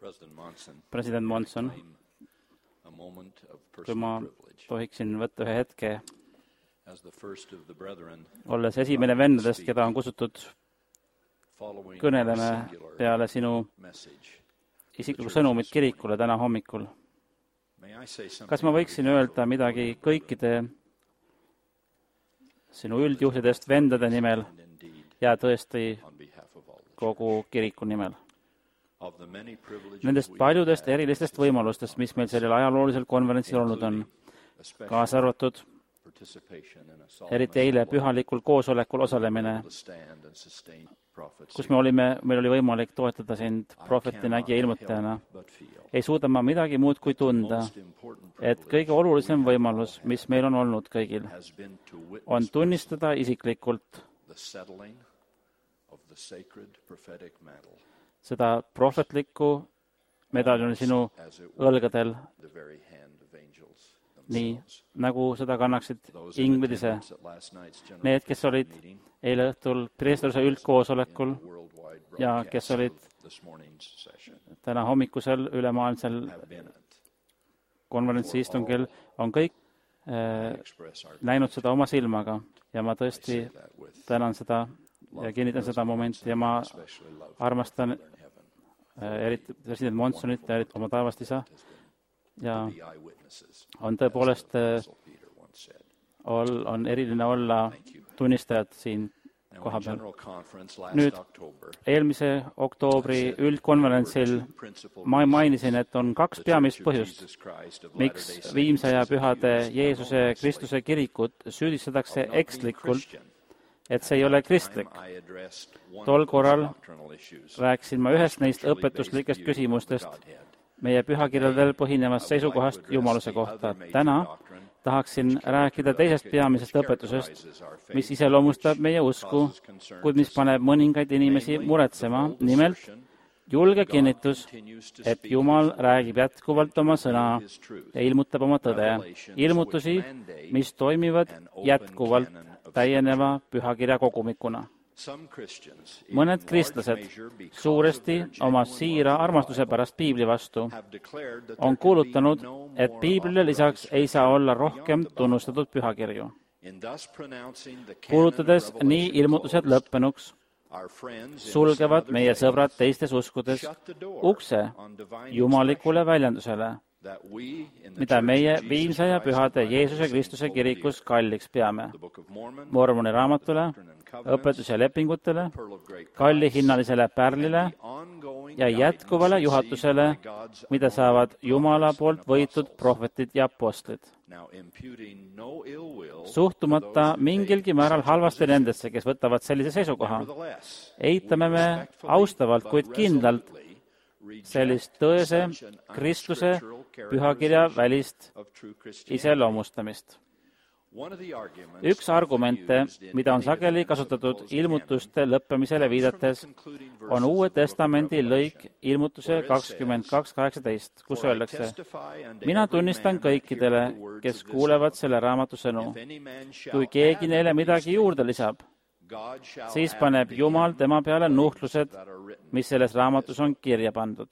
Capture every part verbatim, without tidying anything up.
president Monson, kui ma tohiksin võtta ühe hetke, olles esimene vendadest, keda on kutsutud kõneleme peale sinu isiklikku sõnumit kirikule täna hommikul. Kas ma võiksin öelda midagi kõikide sinu üldjuhtidest vendade nimel ja tõesti kogu kiriku nimel? Nendest paljudest erilistest võimalustest, mis meil sellel ajaloolisel konverentsil olnud on, kaasa arvatud eriti eile pühalikul koosolekul osalemine, kus me olime, meil oli võimalik toetada sind prohvetina ja ilmutajana. Ei suuda ma midagi muud kui tunda, et kõige olulisem võimalus, mis meil on olnud kõigil, on tunnistada isiklikult seda prohvetlikku medaljoni sinu õlgadel, nii nagu seda kannaksid inglid ise. Need, kes olid eile õhtul preesteruse üldkoosolekul ja kes olid täna hommikusel ülemaailmsel konverentsi istungil, on kõik äh, näinud seda oma silmaga ja ma tõesti tänan seda ja kinnitan seda momenti ja ma armastan äh, eriti president Monsonit ja eriti oma taevast isa ja on tõepoolest ol, on eriline olla tunnistajad siin koha peal. Nüüd, eelmise oktoobri üldkonverentsil ma mainisin, et on kaks peamist põhjust, miks viimse ja pühade Jeesuse Kristuse kirikut süüdistatakse ekslikult, et see ei ole kristlik. Tol korral rääkisin ma ühest neist õpetuslikest küsimustest meie pühakirjadel põhinevast seisukohast Jumaluse kohta. Täna tahaksin rääkida teisest peamisest õpetusest, mis iseloomustab meie usku, kuid mis paneb mõningaid inimesi muretsema, nimelt julge kinnitus, et Jumal räägib jätkuvalt oma sõna ja ilmutab oma tõde, ilmutusi, mis toimivad jätkuvalt täieneva pühakirja kogumikuna. Mõned kristlased, suuresti oma siira armastuse pärast piibli vastu, on kuulutanud, et piiblile lisaks ei saa olla rohkem tunnustatud pühakirju. Kuulutades nii ilmutused lõppenuks, sulgevad meie sõbrad teistes uskudes ukse jumalikule väljendusele, mida meie viimse ja pühade Jeesuse Kristuse kirikus kalliks peame. Mormoni raamatule, õpetus- ja lepingutele, kallihinnalisele pärlile ja jätkuvale juhatusele, mida saavad Jumala poolt võitud prohvetid ja apostlid. Suhtumata mingilgi määral halvasti nendesse, kes võtavad sellise seisukoha, eitame me austavalt, kuid kindlalt sellist tõese Kristuse pühakirja välist iseloomustamist. Üks argumente, mida on sageli kasutatud ilmutuste lõppemisele viidates, on Uue Testamendi lõik ilmutuse kakskümmend kaks kaheksateist, kus öeldakse: mina tunnistan kõikidele, kes kuulevad selle raamatu sõnu. Kui keegi neile midagi juurde lisab, siis paneb Jumal tema peale nuhtlused, mis selles raamatus on kirja pandud.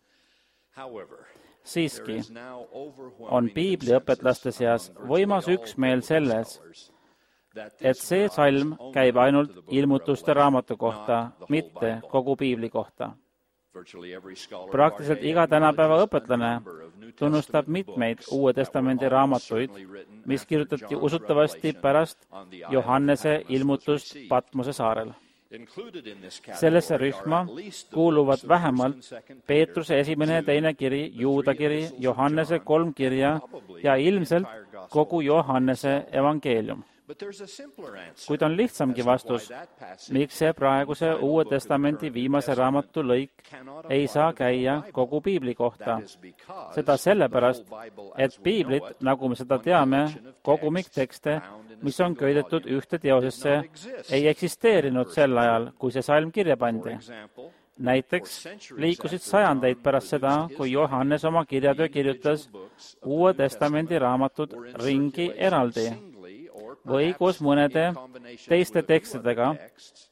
Siiski on piibliõpetlaste seas võimas üksmeel selles, et see salm käib ainult ilmutuste raamatu kohta, mitte kogu piibli kohta. Praktiliselt iga tänapäeva õpetlane tunnustab mitmeid Uue Testamendi raamatuid, mis kirjutati usutavasti pärast Johannese ilmutust Patmose saarel. Sellesse rühma kuuluvad vähemalt Peetruse esimene ja teine kiri, Juuda kiri, Johannese kolm kirja ja ilmselt kogu Johannese evangeelium. Kuid on lihtsamgi vastus, miks see praeguse Uue Testamenti viimase raamatu lõik ei saa käia kogu piibli kohta. Seda sellepärast, et piiblit, nagu me seda teame, kogumiktekste, mis on köidetud ühte teosesse, ei eksisteerinud sel ajal, kui see salm kirja pandi. Näiteks liikusid sajandeid pärast seda, kui Johannes oma kirjatöö kirjutas Uue Testamendi raamatud ringi eraldi või koos mõnede teiste tekstidega,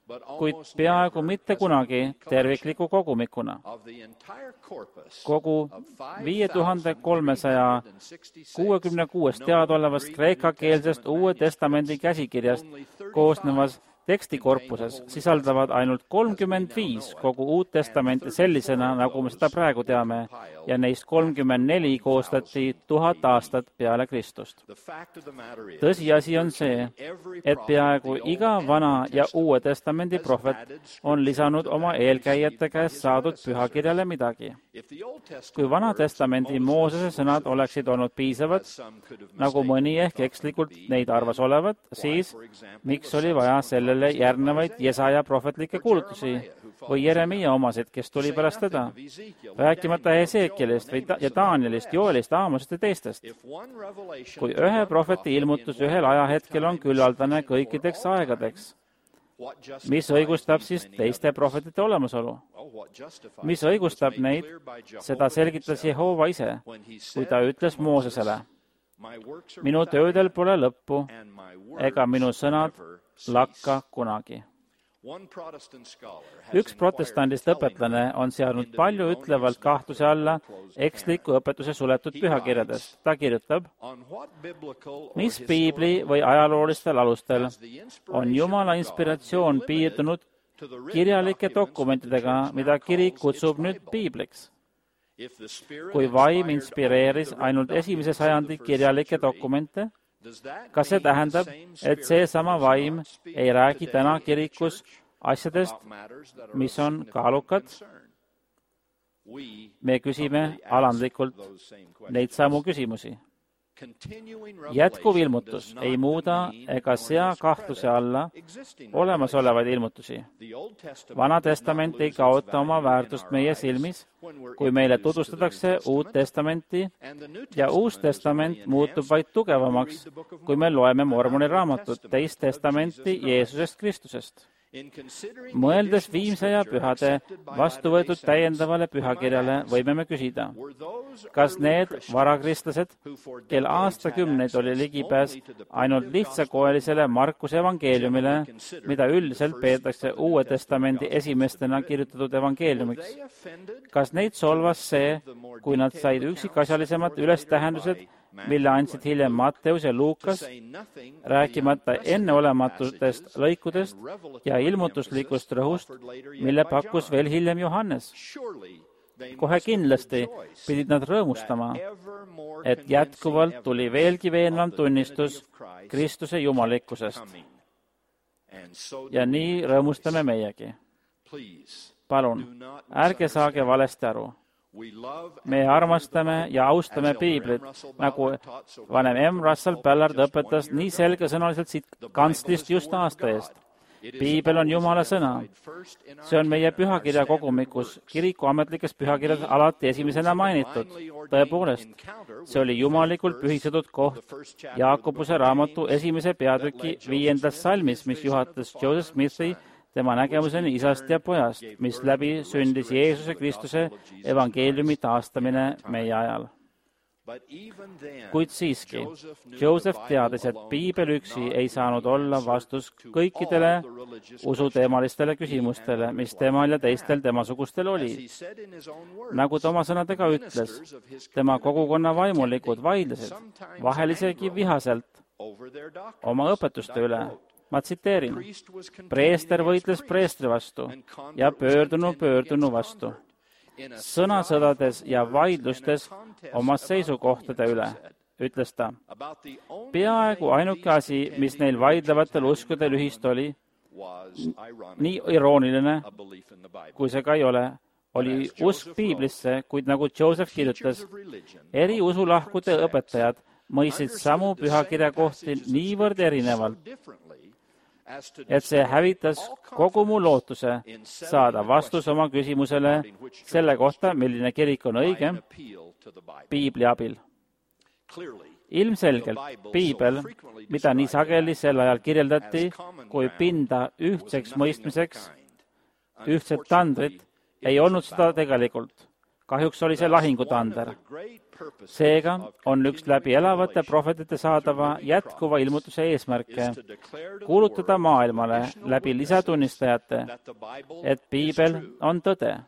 kuid peaaegu mitte kunagi tervikliku kogumikuna. Kogu viie tuhande kolmesaja kuuekümne kuuest teadaolevast kreekakeelsest Uue Testamendi käsikirjast koosnevas tekstikorpuses sisaldavad ainult kolmkümmend viis kogu Uut Testamenti sellisena, nagu me seda praegu teame, ja neist kolmkümmend neli koostati tuhat aastat peale Kristust. Tõsiasi on see, et peaaegu iga Vana ja Uue Testamendi prohvet on lisanud oma eelkäijate käest saadud pühakirjale midagi. Kui Vana Testamendi Moosese sõnad oleksid olnud piisavad, nagu mõni ehk ekslikult neid arvas olevat, siis miks oli vaja sellele järgnevaid Jesaja prohvetlikke kuulutusi või Jeremia omasid, kes tuli pärast teda, rääkimata Hesekielist ja Danielist, Joelist, Aamosest ja teistest. Kui ühe prohveti ilmutus ühel ajahetkel on küllaldane kõikideks aegadeks, mis õigustab siis teiste prohvetite olemasolu? Mis õigustab neid? Seda selgitas Jehova ise, kui ta ütles Moosesele, minu töödel pole lõppu ega minu sõnad lakka kunagi. Üks protestandist õpetlane on seadnud palju ütlevalt kahtluse alla eksliku õpetuse suletud pühakirjadest. Ta kirjutab, mis piibli või ajaloolistel alustel on Jumala inspiratsioon piirdunud kirjalike dokumentidega, mida kirik kutsub nüüd piibliks. Kui vaim inspireeris ainult esimese sajandi kirjalikke dokumente, kas see tähendab, et seesama vaim ei räägi täna kirikus asjadest, mis on kaalukad? Me küsime alandlikult neid samu küsimusi. Jätkuv ilmutus ei muuda ega sea kahtluse alla olemasolevaid ilmutusi. Vana testament ei kaota oma väärtust meie silmis, kui meile tutvustatakse Uut Testamenti ja Uus Testament muutub vaid tugevamaks, kui me loeme Mormoni raamatut, Teist Testamenti Jeesusest Kristusest. Mõeldes viimse ja pühade vastu võetud täiendavale pühakirjale, võime me küsida, kas need varakristlased, kel aastakümneid oli ligipääs ainult lihtsakoelisele Markuse evangeeliumile, mida üldiselt peetakse Uue Testamendi esimestena kirjutatud evangeeliumiks, kas neid solvas see, kui nad said üksikasjalisemad ülestähendused, mille andsid hiljem Matteus ja Luukas, rääkimata enneolematutest lõikudest ja ilmutuslikust rõhust, mille pakkus veel hiljem Johannes. Kohe kindlasti pidid nad rõõmustama, et jätkuvalt tuli veelgi veenvam tunnistus Kristuse jumalikkusest. Ja nii rõõmustame meiegi. Palun, ärge saage valesti aru. Me armastame ja austame piiblit, nagu vanem M. Russell Ballard õpetas nii selgesõnaliselt siit kantslist just aasta eest. Piibel on Jumala sõna. See on meie pühakirja kogumikus, kiriku ametlikes pühakirjades alati esimesena mainitud. Tõepoolest, see oli jumalikult pühistatud koht Jaakobuse raamatu esimese peatüki viiendas salmis, mis juhatas Joseph Smithi tema nägemuseni isast ja pojast, mis läbi sündis Jeesuse Kristuse evangeeliumi taastamine meie ajal. Kuid siiski, Joseph teadis, et piibel üksi ei saanud olla vastus kõikidele usuteemalistele küsimustele, mis temal ja teistel temasugustel oli. Nagu ta oma sõnadega ütles, tema kogukonna vaimulikud vaidlesid, vahel isegi vihaselt, oma õpetuste üle. Ma tsiteerin, preester võitles preestri vastu ja pöördunu pöördunu vastu, sõnasõdades ja vaidlustes oma seisukohtade üle, ütles ta. Peaaegu ainuke asi, mis neil vaidlevatel uskudel ühist oli, nii irooniline, kui see ka ei ole, oli usk piiblisse, kuid nagu Joseph kirjutas, eri usulahkude õpetajad mõistsid samu pühakirja kohti niivõrd erinevalt, et see hävitas kogu mu lootuse saada vastus oma küsimusele selle kohta, milline kirik on õige, piibli abil. Ilmselgelt piibel, mida nii sageli sel ajal kirjeldati kui pinda ühtseks mõistmiseks, ühtset tandrit, ei olnud seda tegelikult, kahjuks oli see lahingutander. Seega on üks läbi elavate prohvetite saadava jätkuva ilmutuse eesmärke kuulutada maailmale läbi lisatunnistajate, et piibel on tõde.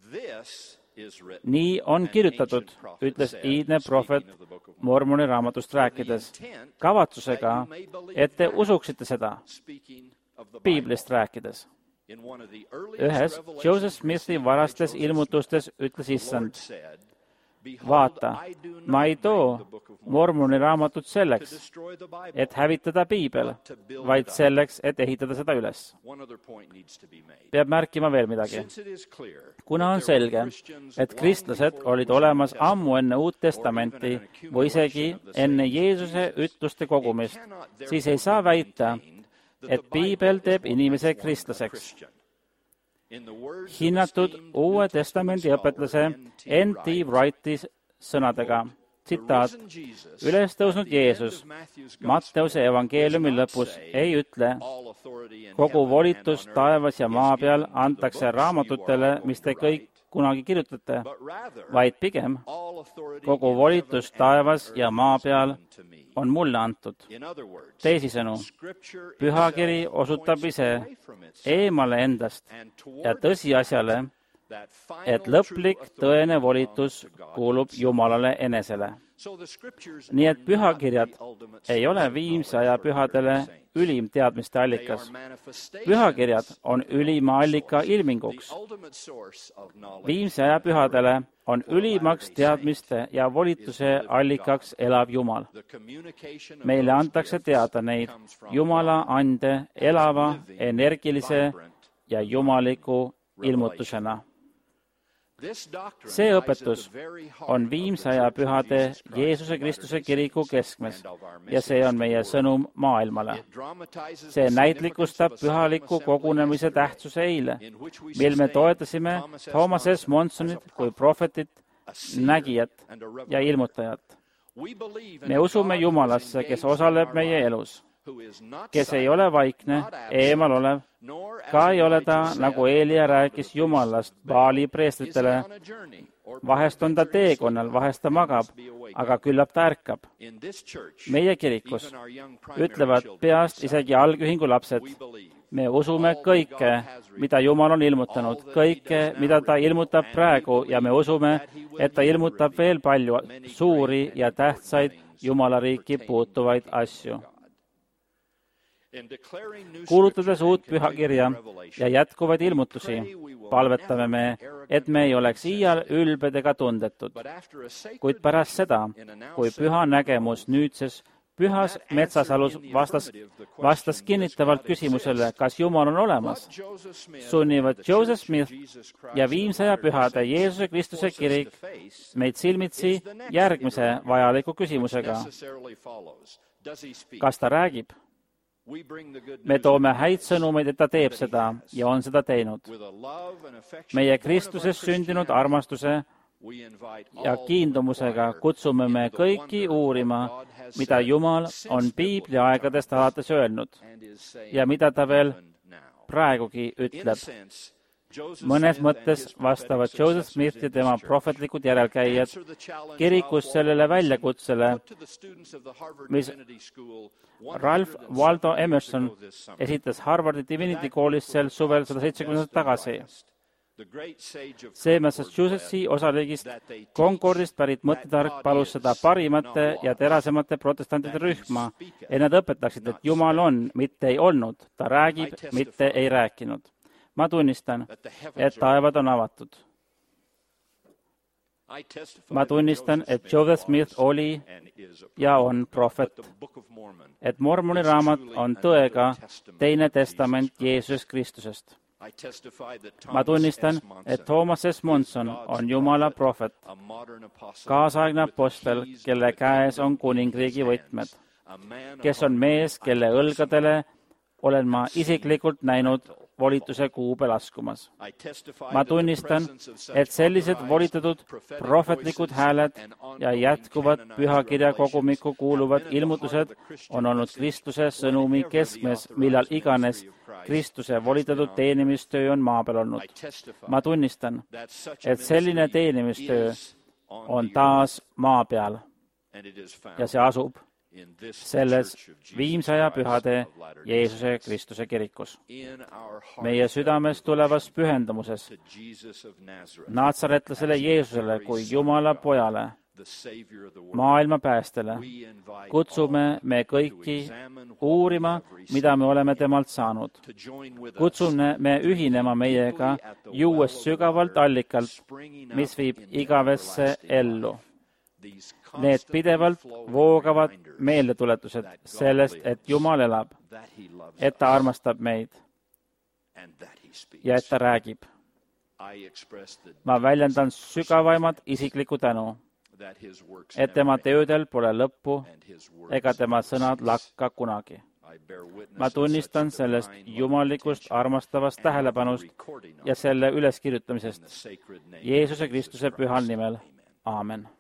Nii on kirjutatud, ütles iidne prohvet Mormoni raamatust rääkides, kavatsusega, et te usuksite seda, piiblist rääkides. Ühes Joseph Smithi varastes ilmutustes ütles issand, vaata, ma ei too Mormoni raamatut selleks, et hävitada piibel, vaid selleks, et ehitada seda üles. Peab märkima veel midagi. Kuna on selge, et kristlased olid olemas ammu enne Uut Testamenti või isegi enne Jeesuse ütluste kogumist, siis ei saa väita, et piibel teeb inimese kristlaseks. Hinnatud Uue Testamendi õpetlase N T Wrighti sõnadega, tsitaat, üles tõusnud Jeesus Matteuse evangeeliumi lõpus ei ütle, kogu volitus taevas ja maa peal antakse raamatutele, mis te kõik kunagi kirjutate, vaid pigem kogu volitus taevas ja maa peal on mulle antud. Teisisõnu, pühakiri osutab ise eemale endast ja tõsiasjale, et lõplik tõene volitus kuulub Jumalale enesele. Nii et pühakirjad ei ole viimse aja pühadele ülim teadmiste allikas. Pühakirjad on ülima allika ilminguks. Viimse aja pühadele on ülimaks teadmiste ja volituse allikaks elav Jumal. Meile antakse teada neid Jumala ande elava, energilise ja jumaliku ilmutusena. See õpetus on viimse aja pühade Jeesuse Kristuse kiriku keskmes ja see on meie sõnum maailmale. See näitlikustab pühaliku kogunemise tähtsuse eile, mil me toetasime Thomas S. Monsonit kui prohvetit, nägijat ja ilmutajat. Me usume Jumalasse, kes osaleb meie elus, kes ei ole vaikne, eemal olev, ka ei ole ta, nagu Eelia rääkis Jumalast Baali preestritele. Vahest on ta teekonnal, vahest ta magab, aga küllap ta ärkab. Meie kirikus ütlevad peast isegi algühingu lapsed. Me usume kõike, mida Jumal on ilmutanud, kõike, mida ta ilmutab praegu ja me usume, et ta ilmutab veel palju suuri ja tähtsaid Jumala riiki puutuvaid asju. Kuulutades uut pühakirja ja jätkuvaid ilmutusi, palvetame me, et me ei oleks iial ülbed ega tundetud. Kuid pärast seda, kui püha nägemus nüüdses pühas metsasalus vastas, vastas kinnitavalt küsimusele, kas Jumal on olemas, sunnivad Joseph Smith ja viimse aja pühade Jeesuse Kristuse kirik meid silmitsi järgmise vajaliku küsimusega. Kas ta räägib? Me toome häid sõnumeid, et ta teeb seda ja on seda teinud. Meie Kristuses sündinud armastuse ja kiindumusega kutsume me kõiki uurima, mida Jumal on piibli aegadest alates öelnud ja mida ta veel praegugi ütleb. Mõnes mõttes vastavad Joseph Smith ja tema prohvetlikud järelkäijad kirikus sellele väljakutsele, mis Ralph Waldo Emerson esitas Harvardi Divinity koolis sel suvel sada seitsekümmend aastat tagasi. See Massachusettsi osariigist Concordist pärit mõttetark palus seda parimate ja terasemate protestantide rühma, et nad õpetaksid, et Jumal on, mitte ei olnud, ta räägib, mitte ei rääkinud. Ma tunnistan, et taevad on avatud. Ma tunnistan, et Joseph Smith oli ja on prohvet, et Mormoni raamat on tõega teine testament Jeesus Kristusest. Ma tunnistan, et Thomas S. Monson on Jumala prohvet, kaasaegne apostel, kelle käes on kuningriigi võtmed, kes on mees, kelle õlgadele olen ma isiklikult näinud volituse kuube laskumas. Ma tunnistan, et sellised volitatud prohvetlikud hääled ja jätkuvad pühakirja kogumikku kuuluvad ilmutused on olnud Kristuse sõnumi keskmes, millal iganes Kristuse volitatud teenimistöö on maa peal olnud. Ma tunnistan, et selline teenimistöö on taas maa peal ja see asub selles viimsaja pühade Jeesuse Kristuse kirikus. Meie südames tulevas pühendamuses naatsaretlasele Jeesusele kui Jumala pojale, maailma päästele, kutsume me kõiki uurima, mida me oleme temalt saanud. Kutsume me ühinema meiega, juues sügavalt allikalt, mis viib igavesse ellu. Need pidevalt voogavad meeldetuletused sellest, et Jumal elab, et ta armastab meid ja et ta räägib. Ma väljendan sügavaimat isiklikku tänu, et tema töödel pole lõppu ega tema sõnad lakka kunagi. Ma tunnistan sellest jumalikust armastavast tähelepanust ja selle üleskirjutamisest Jeesuse Kristuse pühal nimel. Aamen.